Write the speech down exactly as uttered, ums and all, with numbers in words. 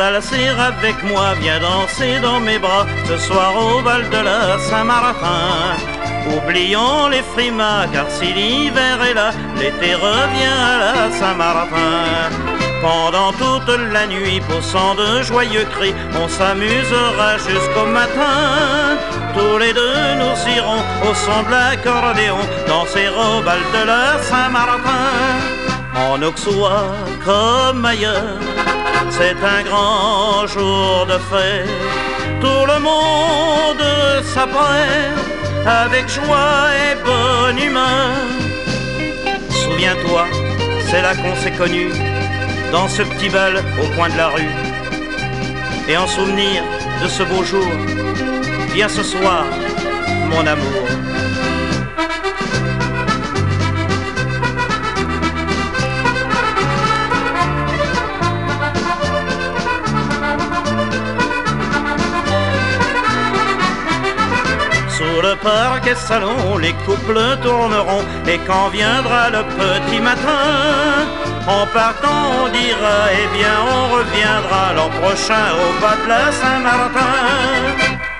valser avec moi, viens danser dans mes bras, ce soir au bal de la Saint-Martin. Oublions les frimas, car si l'hiver est là, l'été revient à la Saint-Martin. Pendant toute la nuit, poussant de joyeux cris, on s'amusera jusqu'au matin. Tous les deux nous irons au son de l'accordéon, danser au bal de la Saint-Martin. En Auxois comme ailleurs, c'est un grand jour de fête. Tout le monde s'apprête avec joie et bonne humeur. Souviens-toi, c'est là qu'on s'est connus, dans ce petit bal au coin de la rue. Et en souvenir de ce beau jour, viens ce soir, mon amour. Sous le parquet salon, les couples tourneront, et quand viendra le petit matin, en partant on dira, eh bien on reviendra l'an prochain au bas de la Saint-Martin.